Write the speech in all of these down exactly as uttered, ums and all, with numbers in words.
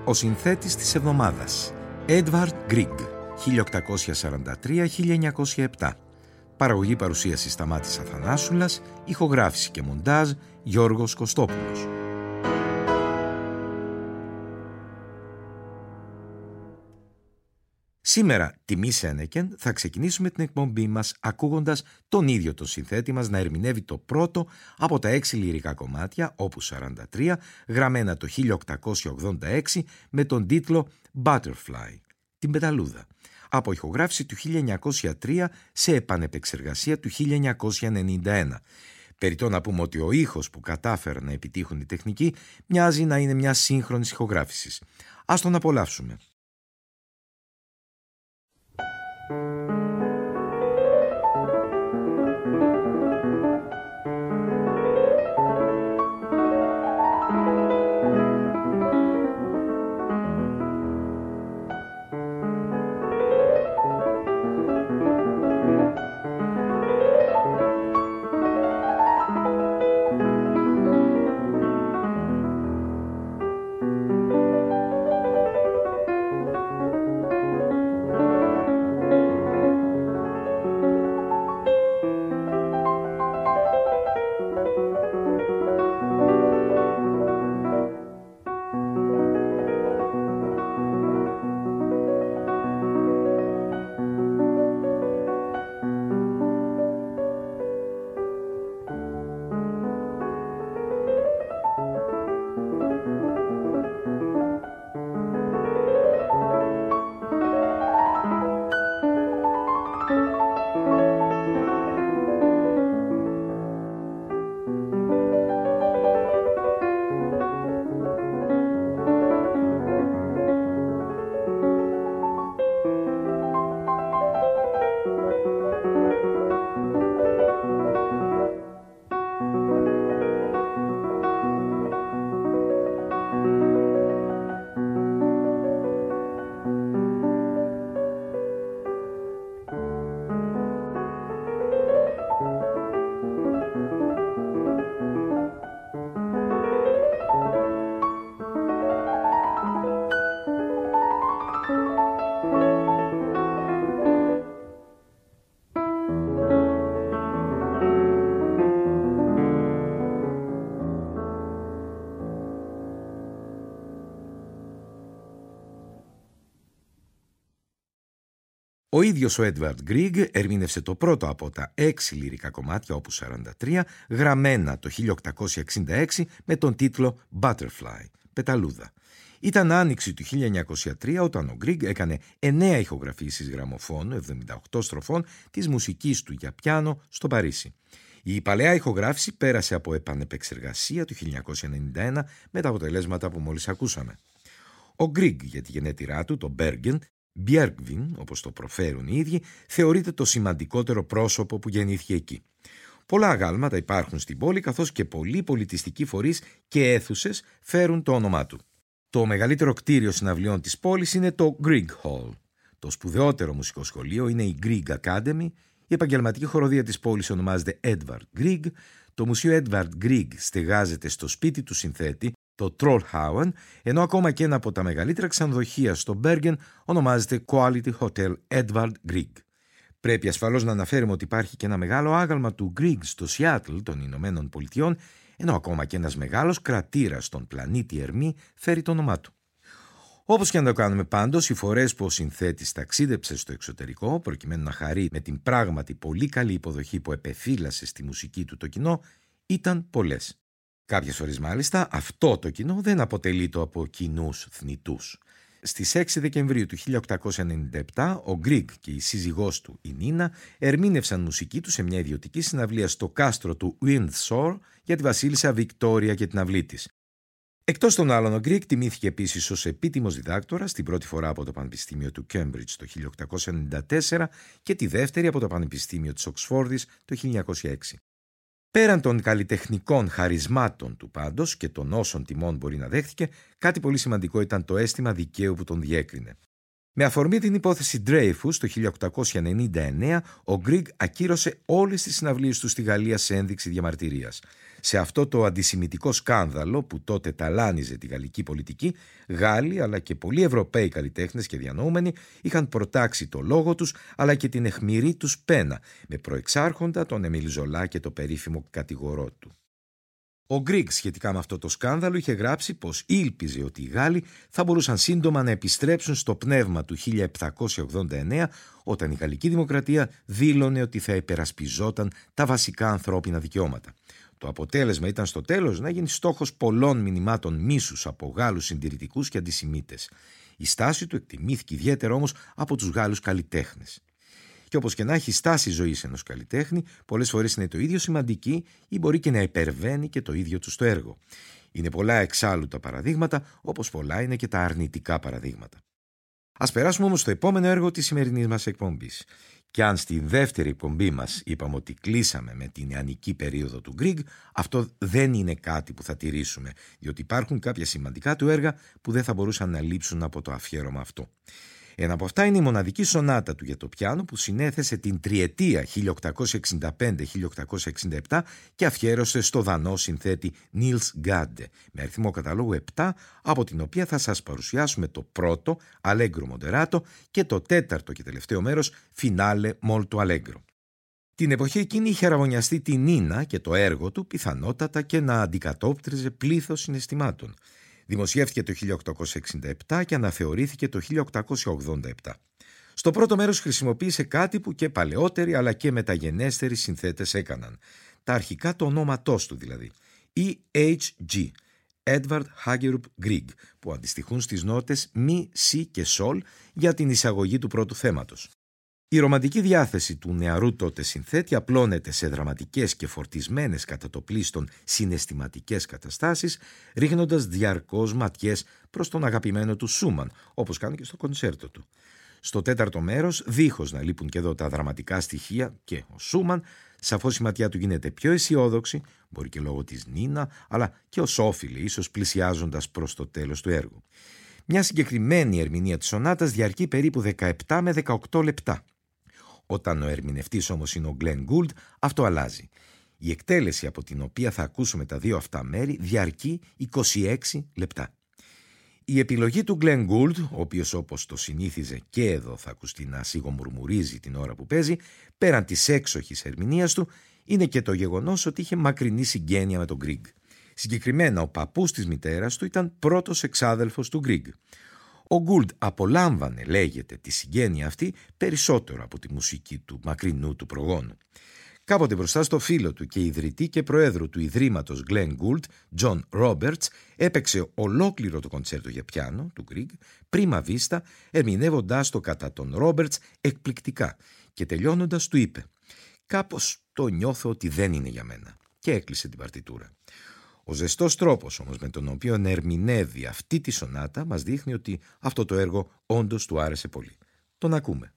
Ο συνθέτης της εβδομάδας, Edvard Grieg, χίλια οκτακόσια σαράντα τρία με χίλια εννιακόσια επτά. Παραγωγή παρουσίαση Σταμάτης Αθανάσουλας, ηχογράφηση και μοντάζ Γιώργος Κωστόπουλος. Σήμερα, τιμή Σένεκεν, θα ξεκινήσουμε την εκπομπή μας ακούγοντας τον ίδιο τον συνθέτη μας να ερμηνεύει το πρώτο από τα έξι λυρικά κομμάτια, όπους σαράντα τρία, γραμμένα το χίλια οκτακόσια ογδόντα έξι με τον τίτλο Butterfly, την πεταλούδα, από ηχογράφηση του χίλια εννιακόσια τρία σε επανεπεξεργασία του χίλια εννιακόσια ενενήντα ένα. Περιττό να πούμε ότι ο ήχος που κατάφεραν να επιτύχουν οι τεχνικοί μοιάζει να είναι μια σύγχρονη ηχογράφησης. Ας τον απολαύσουμε. Ο ίδιος ο Edvard Grieg ερμήνευσε το πρώτο από τα έξι λυρικά κομμάτια, όπους σαράντα τρία, γραμμένα το χίλια οκτακόσια εξήντα έξι με τον τίτλο Butterfly, πεταλούδα. Ήταν άνοιξη του χίλια εννιακόσια τρία όταν ο Grieg έκανε εννέα ηχογραφήσεις γραμμοφώνου εβδομήντα οκτώ στροφών της μουσικής του για πιάνο στο Παρίσι. Η παλαιά ηχογράφηση πέρασε από επανεπεξεργασία του χίλια εννιακόσια ενενήντα ένα με τα αποτελέσματα που μόλις ακούσαμε. Ο Grieg, για τη γενέτειρά του, το Bergen, Björkvin, όπως το προφέρουν οι ίδιοι, θεωρείται το σημαντικότερο πρόσωπο που γεννήθηκε εκεί. Πολλά αγάλματα υπάρχουν στην πόλη, καθώς και πολλοί πολιτιστικοί φορείς και αίθουσες φέρουν το όνομά του. Το μεγαλύτερο κτίριο συναυλιών της πόλης είναι το Grieg Hall. Το σπουδαιότερο μουσικό σχολείο είναι η Grieg Academy. Η επαγγελματική χοροδία της πόλης ονομάζεται Edvard Grieg. Το μουσείο Edvard Grieg στεγάζεται στο σπίτι του συνθέτη, το Trollhättan, ενώ ακόμα και ένα από τα μεγαλύτερα ξενοδοχεία στο Bergen ονομάζεται Quality Hotel Edvard Grieg. Πρέπει ασφαλώς να αναφέρουμε ότι υπάρχει και ένα μεγάλο άγαλμα του Grieg στο Σιάτλ των Ηνωμένων Πολιτειών, ενώ ακόμα και ένας μεγάλος κρατήρας στον πλανήτη Ερμή φέρει το όνομά του. Όπως και να το κάνουμε πάντως, οι φορές που ο συνθέτης ταξίδεψε στο εξωτερικό, προκειμένου να χαρεί με την πράγματι πολύ καλή υποδοχή που επεφύλασε στη μουσική του το κοινό, ήταν πολλές. Κάποιες φορές μάλιστα αυτό το κοινό δεν αποτελείται από κοινούς θνητούς. Στις έξι Δεκεμβρίου του χίλια οκτακόσια ενενήντα επτά, ο Grieg και η σύζυγός του, η Νίνα, ερμήνευσαν μουσική του σε μια ιδιωτική συναυλία στο κάστρο του Windsor για τη βασίλισσα Βικτόρια και την αυλή της. Εκτός των άλλων, ο Grieg τιμήθηκε επίσης ως επίτιμος διδάκτορας, την πρώτη φορά από το Πανεπιστήμιο του Cambridge το χίλια οκτακόσια ενενήντα τέσσερα και τη δεύτερη από το Πανεπιστήμιο της Οξφόρδης το χίλια εννιακόσια έξι. Πέραν των καλλιτεχνικών χαρισμάτων του πάντως και των όσων τιμών μπορεί να δέχτηκε, κάτι πολύ σημαντικό ήταν το αίσθημα δικαίου που τον διέκρινε. Με αφορμή την υπόθεση Dreyfus το χίλια οκτακόσια ενενήντα εννέα, ο Grieg ακύρωσε όλες τις συναυλίες του στη Γαλλία σε ένδειξη διαμαρτυρίας. Σε αυτό το αντισημιτικό σκάνδαλο που τότε ταλάνιζε τη γαλλική πολιτική, Γάλλοι αλλά και πολλοί Ευρωπαίοι καλλιτέχνες και διανοούμενοι είχαν προτάξει το λόγο τους αλλά και την αιχμηρή τους πένα, με προεξάρχοντα τον Εμίλ Ζολά και το περίφημο κατηγορό του. Ο Γκριγκ σχετικά με αυτό το σκάνδαλο είχε γράψει πως ήλπιζε ότι οι Γάλλοι θα μπορούσαν σύντομα να επιστρέψουν στο πνεύμα του χίλια επτακόσια ογδόντα εννέα, όταν η Γαλλική Δημοκρατία δήλωνε ότι θα υπερασπιζόταν τα βασικά ανθρώπινα δικαιώματα. Το αποτέλεσμα ήταν στο τέλος να γίνει στόχος πολλών μηνυμάτων μίσους από Γάλλους συντηρητικούς και αντισημίτες. Η στάση του εκτιμήθηκε ιδιαίτερα όμως από τους Γάλλους καλλιτέχνες. Και όπως και να έχει η στάση ζωής ενός καλλιτέχνη, πολλές φορές είναι το ίδιο σημαντική ή μπορεί και να υπερβαίνει και το ίδιο του στο έργο. Είναι πολλά εξάλλου τα παραδείγματα, όπως πολλά είναι και τα αρνητικά παραδείγματα. Ας περάσουμε όμως στο επόμενο έργο της σημερινής μας εκπομπής. Και αν στη δεύτερη εκπομπή μας είπαμε ότι κλείσαμε με την νεανική περίοδο του Γκριγκ, αυτό δεν είναι κάτι που θα τηρήσουμε, διότι υπάρχουν κάποια σημαντικά του έργα που δεν θα μπορούσαν να λείψουν από το αφιέρωμα αυτό. Ένα από αυτά είναι η μοναδική σονάτα του για το πιάνο που συνέθεσε την τριετία χίλια οκτακόσια εξήντα πέντε με χίλια οκτακόσια εξήντα επτά και αφιέρωσε στο δανό συνθέτη Νίλς Γκάντε, με αριθμό καταλόγου επτά, από την οποία θα σας παρουσιάσουμε το πρώτο, Allegro Moderato, και το τέταρτο και τελευταίο μέρος, Finale Molto Allegro. Την εποχή εκείνη είχε αραβωνιαστεί την Νίνα και το έργο του πιθανότατα και να αντικατόπτριζε πλήθος συναισθημάτων. Δημοσιεύτηκε το χίλια οκτακόσια εξήντα επτά και αναθεωρήθηκε το χίλια οκτακόσια ογδόντα επτά. Στο πρώτο μέρος χρησιμοποίησε κάτι που και παλαιότεροι αλλά και μεταγενέστεροι συνθέτες έκαναν. Τα αρχικά του ονόματός του δηλαδή. ι έιτς τζι, Edvard Hagerup Grieg, που αντιστοιχούν στις νότες μη, σι και σολ για την εισαγωγή του πρώτου θέματος. Η ρομαντική διάθεση του νεαρού τότε συνθέτη απλώνεται σε δραματικές και φορτισμένες κατά το πλείστον συναισθηματικές καταστάσεις, ρίχνοντας διαρκώς ματιές προς τον αγαπημένο του Σούμαν, όπως κάνει και στο κονσέρτο του. Στο τέταρτο μέρος, δίχως να λείπουν και εδώ τα δραματικά στοιχεία και ο Σούμαν, σαφώς η ματιά του γίνεται πιο αισιόδοξη, μπορεί και λόγω της Νίνα, αλλά και ως όφιλε, ίσως πλησιάζοντας προς το τέλος του έργου. Μια συγκεκριμένη ερμηνεία της σονάτας διαρκεί περίπου δεκαεπτά με δεκαοκτώ λεπτά. Όταν ο ερμηνευτής όμως είναι ο Glenn Gould, αυτό αλλάζει. Η εκτέλεση από την οποία θα ακούσουμε τα δύο αυτά μέρη διαρκεί είκοσι έξι λεπτά. Η επιλογή του Glenn Gould, ο οποίος όπως το συνήθιζε και εδώ θα ακουστεί να σιγομουρμουρίζει την ώρα που παίζει, πέραν της έξοχης ερμηνείας του, είναι και το γεγονός ότι είχε μακρινή συγγένεια με τον Γκριγκ. Συγκεκριμένα ο παππούς της μητέρας του ήταν πρώτος εξάδελφος του Γκριγκ. Ο Γκούλντ απολάμβανε, λέγεται, τη συγγένεια αυτή περισσότερο από τη μουσική του μακρινού του προγόνου. Κάποτε μπροστά στο φίλο του και ιδρυτή και προέδρου του Ιδρύματος Glenn Gould, John Roberts, έπαιξε ολόκληρο το κοντσέρτο για πιάνο του Γκριγκ, πρίμα βίστα, ερμηνεύοντας το κατά τον Roberts εκπληκτικά και τελειώνοντας του είπε «Κάπως το νιώθω ότι δεν είναι για μένα» και έκλεισε την παρτιτούρα. Ο ζεστός τρόπος όμως με τον οποίο ερμηνεύει αυτή τη σονάτα μας δείχνει ότι αυτό το έργο όντως του άρεσε πολύ. Τον ακούμε.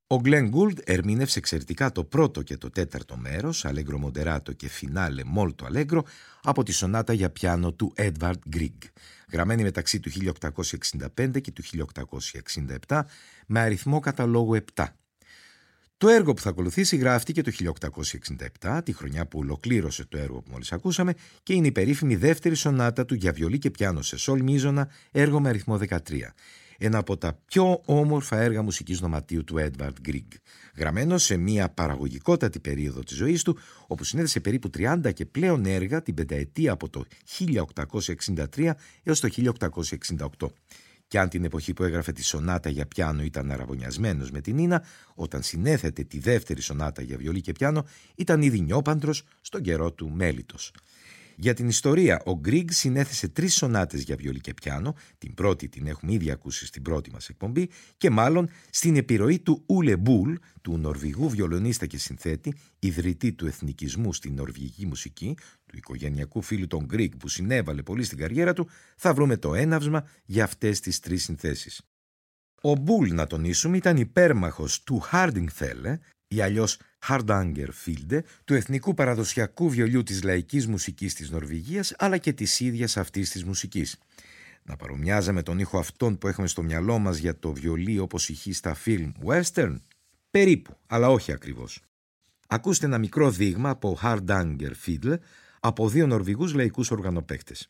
Ο Glenn Gould ερμήνευσε εξαιρετικά το πρώτο και το τέταρτο μέρος, Allegro moderato και Finale molto allegro, από τη σονάτα για πιάνο του Edvard Grieg, γραμμένη μεταξύ του χίλια οκτακόσια εξήντα πέντε και του χίλια οκτακόσια εξήντα επτά, με αριθμό καταλόγου επτά. Το έργο που θα ακολουθήσει γράφτηκε το χίλια οκτακόσια εξήντα επτά, τη χρονιά που ολοκλήρωσε το έργο που μόλις ακούσαμε, και είναι η περίφημη δεύτερη σονάτα του για βιολί και πιάνο σε σολ μείζωνα, έργο με αριθμό δεκατρία. Ένα από τα πιο όμορφα έργα μουσικής δωματίου του Edvard Grieg, γραμμένο σε μια παραγωγικότατη περίοδο της ζωής του, όπου συνέδεσε περίπου τριάντα και πλέον έργα την πενταετία από το χίλια οκτακόσια εξήντα τρία έως το χίλια οκτακόσια εξήντα οκτώ. Και αν την εποχή που έγραφε τη σονάτα για πιάνο ήταν αραβωνιασμένος με την Ίνα, όταν συνέθετε τη δεύτερη σονάτα για βιολί και πιάνο ήταν ήδη νιόπαντρος στον καιρό του μέλιτος. Για την ιστορία, ο Grieg συνέθεσε τρεις σονάτες για βιολί και πιάνο, την πρώτη την έχουμε ήδη ακούσει στην πρώτη μας εκπομπή, και μάλλον στην επιρροή του Ule Bull, του Νορβηγού βιολονίστα και συνθέτη, ιδρυτή του εθνικισμού στην νορβηγική μουσική, του οικογενειακού φίλου των Grieg που συνέβαλε πολύ στην καριέρα του, θα βρούμε το έναυσμα για αυτές τις τρεις συνθέσεις. Ο Bull, να τονίσουμε, ήταν υπέρμαχος του Hardingfele, ή αλλιώς Hardangerfilde, του εθνικού παραδοσιακού βιολιού της λαϊκής μουσικής της Νορβηγίας, αλλά και της ίδιας αυτής της μουσικής. Να παρομοιάζαμε τον ήχο αυτόν που έχουμε στο μυαλό μας για το βιολί όπως ηχεί στα φιλμ western? Περίπου, αλλά όχι ακριβώς. Ακούστε ένα μικρό δείγμα από Hardangerfilde από δύο Νορβηγούς λαϊκούς οργανοπαίκτες.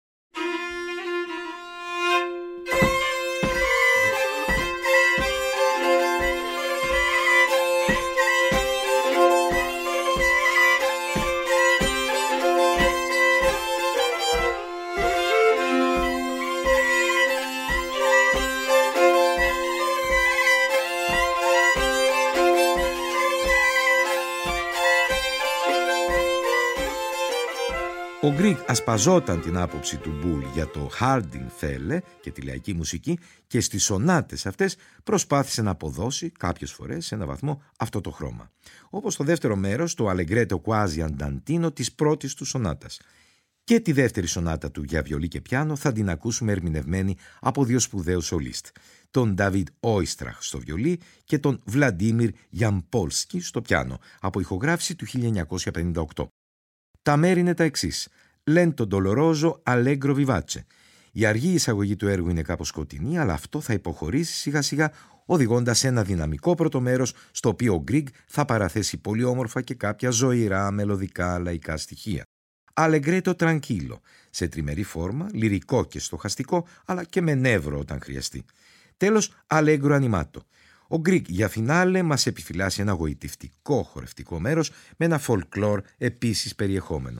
Ο Grieg ασπαζόταν την άποψη του Bull για το Hardingfele και τη λαϊκή μουσική και στις σονάτες αυτές προσπάθησε να αποδώσει κάποιες φορές σε ένα βαθμό αυτό το χρώμα. Όπως το δεύτερο μέρος, το Allegretto quasi andantino της πρώτης του σονάτας. Και τη δεύτερη σονάτα του για βιολί και πιάνο θα την ακούσουμε ερμηνευμένη από δύο σπουδαίους σολίστ, τον David Oistrakh στο βιολί και τον Vladimir Yampolsky στο πιάνο, από ηχογράφηση του χίλια εννιακόσια πενήντα οκτώ. Τα μέρη είναι τα εξής. Lento doloroso, allegro vivace. Η αργή εισαγωγή του έργου είναι κάπως σκοτεινή, αλλά αυτό θα υποχωρήσει σιγά σιγά, οδηγώντας σε ένα δυναμικό πρώτο μέρος, στο οποίο ο Grieg θα παραθέσει πολύ όμορφα και κάποια ζωηρά μελωδικά λαϊκά στοιχεία. Allegretto tranquillo, σε τριμερή φόρμα, λυρικό και στοχαστικό, αλλά και με νεύρο όταν χρειαστεί. Τέλος, allegro animato. Ο Grieg για φινάλε μας επιφυλάσσει ένα γοητευτικό χορευτικό μέρος με ένα folklore επίσης περιεχόμενο.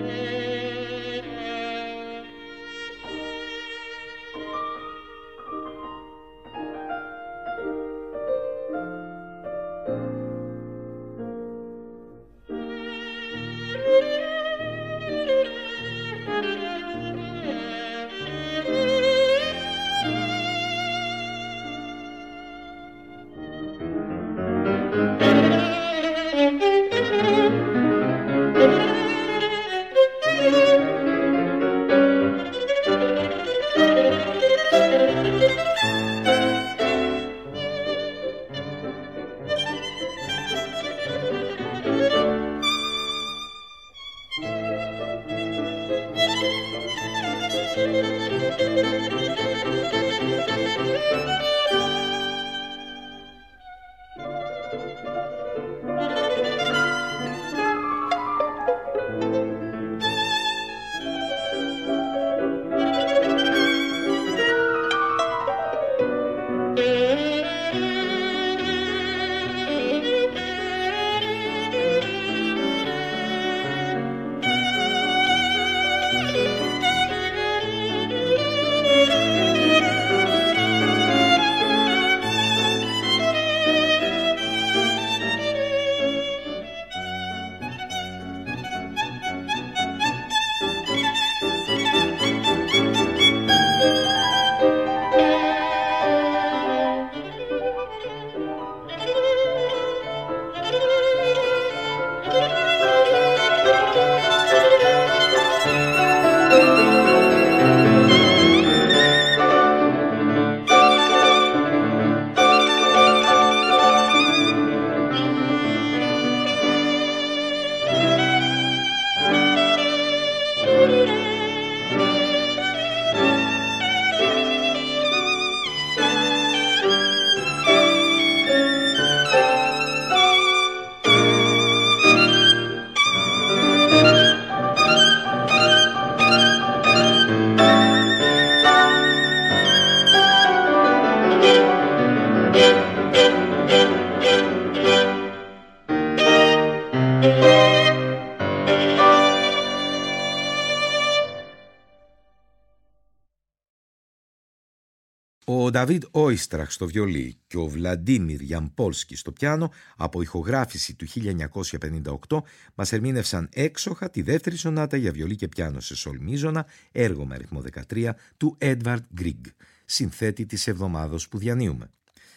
Ο Νταβίδ Όιστραχ στο βιολί και ο Βλαντίμιρ Γιαμπόλσκι στο πιάνο, από ηχογράφηση του χίλια εννιακόσια πενήντα οκτώ, μας ερμήνευσαν έξοχα τη δεύτερη σονάτα για βιολί και πιάνο σε σολ μίζωνα, έργο με αριθμό δεκατρία, του Έντβαρντ Γκρίγκ, συνθέτη της εβδομάδος που διανύουμε.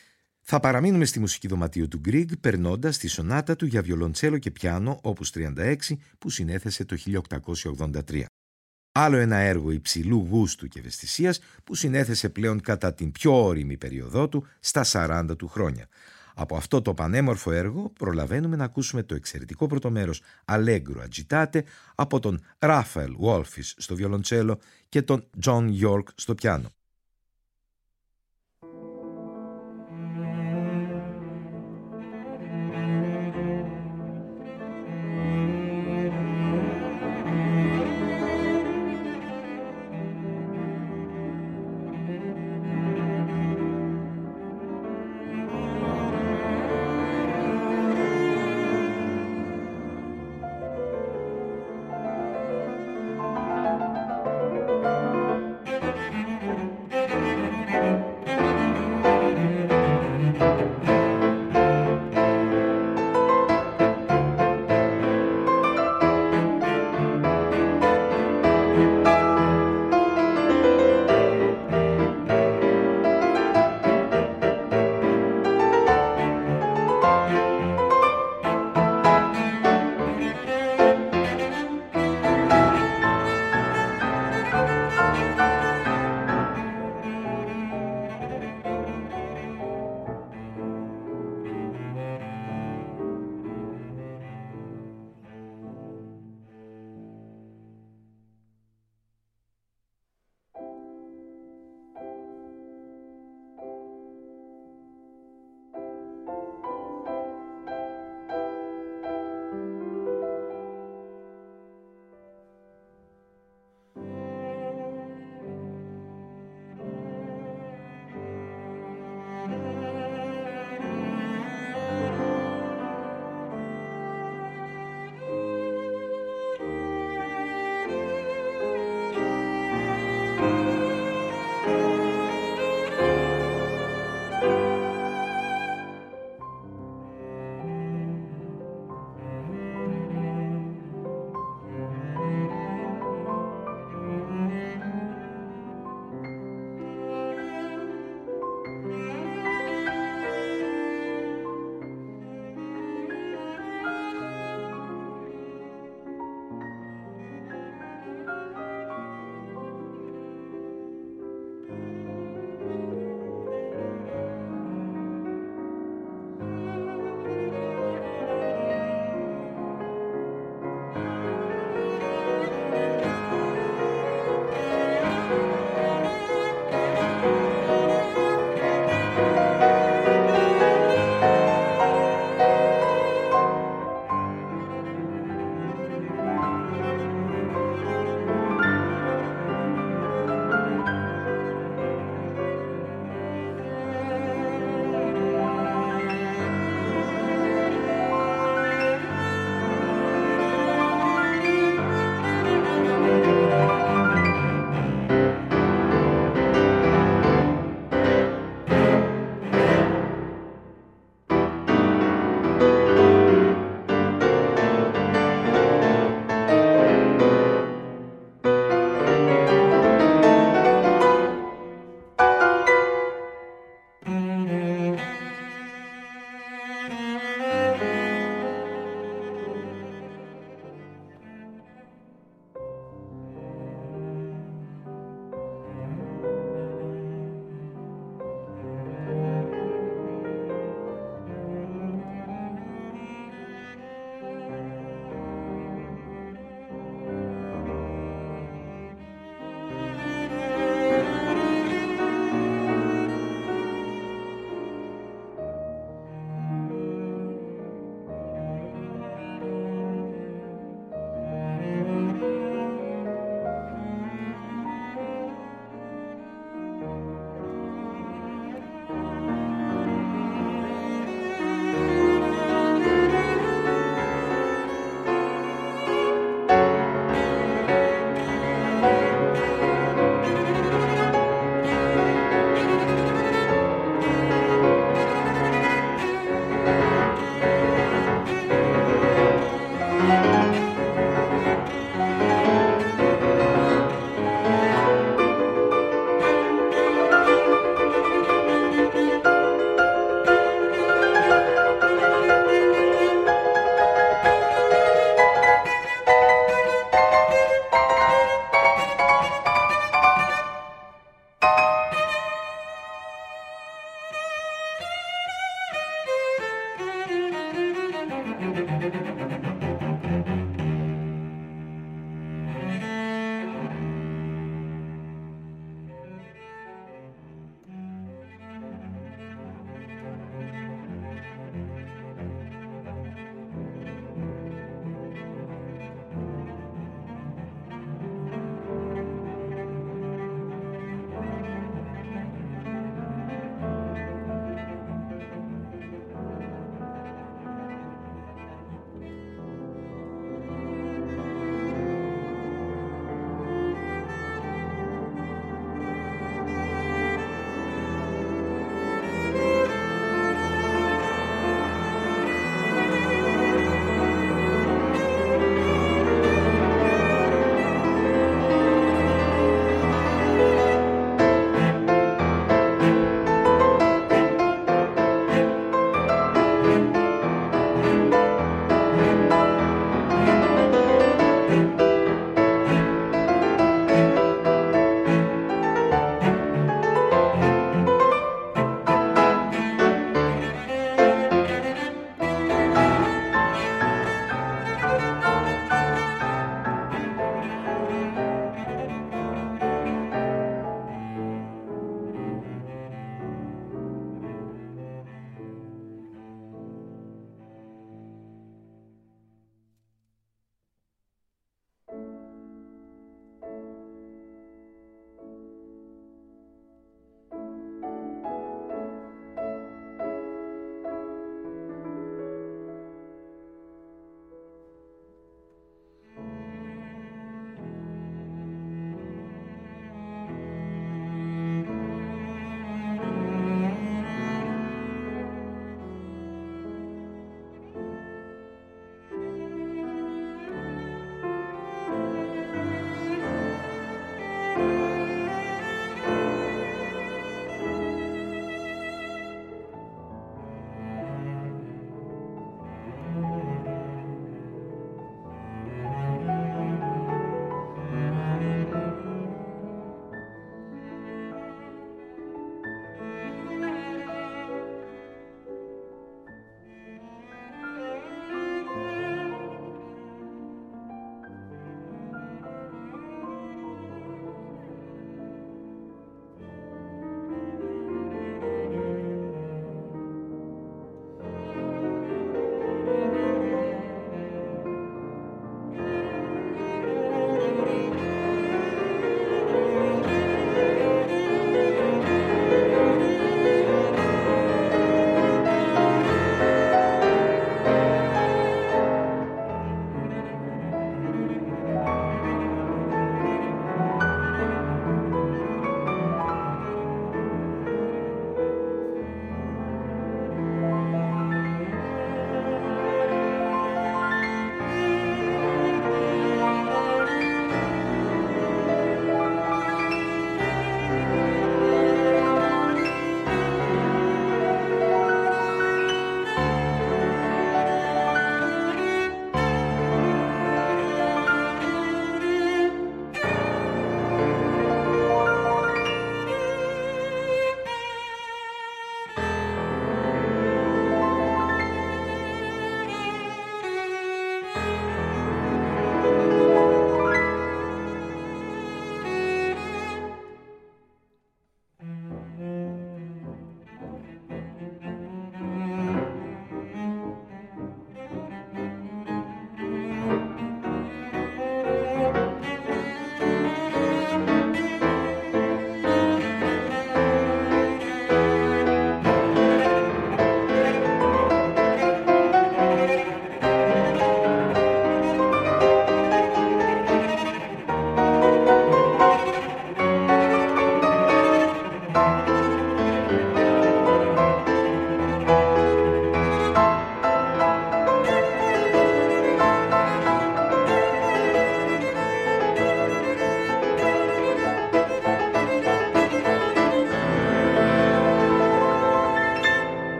Θα παραμείνουμε στη μουσική δωματίου του Γκρίγκ, περνώντας τη σονάτα του για βιολοντσέλο και πιάνο, όπους τριάντα έξι, που συνέθεσε το χίλια οκτακόσια ογδόντα τρία. Άλλο ένα έργο υψηλού γούστου και ευαισθησίας που συνέθεσε πλέον κατά την πιο ώριμη περίοδό του στα σαράντα του χρόνια. Από αυτό το πανέμορφο έργο προλαβαίνουμε να ακούσουμε το εξαιρετικό πρώτο μέρος Allegro Agitate από τον Ράφαελ Βόλφις στο βιολοντσέλο και τον Τζον Γιόρκ στο πιάνο.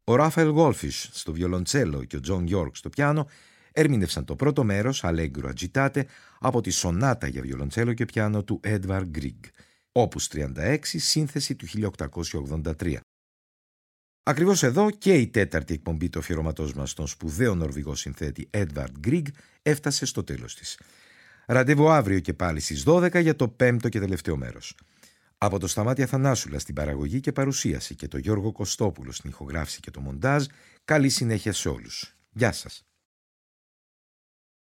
Ο Ράφαελ Γόλφις στο βιολοντσέλο και ο Τζον Γιόρκ στο πιάνο ερμήνευσαν το πρώτο μέρος, Allegro agitate, από τη σονάτα για βιολοντσέλο και πιάνο του Edvard Grieg, όπους τριάντα έξι, σύνθεση του χίλια οκτακόσια ογδόντα τρία. Ακριβώς εδώ και η τέταρτη εκπομπή του αφιερωματός μας στον σπουδαίο νορβηγό συνθέτη Edvard Grieg έφτασε στο τέλος της. Ραντεβού αύριο και πάλι στις δώδεκα για το πέμπτο και τελευταίο μέρος. Από το Σταμάτη Αθανάσουλα στην παραγωγή και παρουσίαση και το Γιώργο Κωστόπουλο στην ηχογράφηση και το μοντάζ, καλή συνέχεια σε όλους. Γεια σας.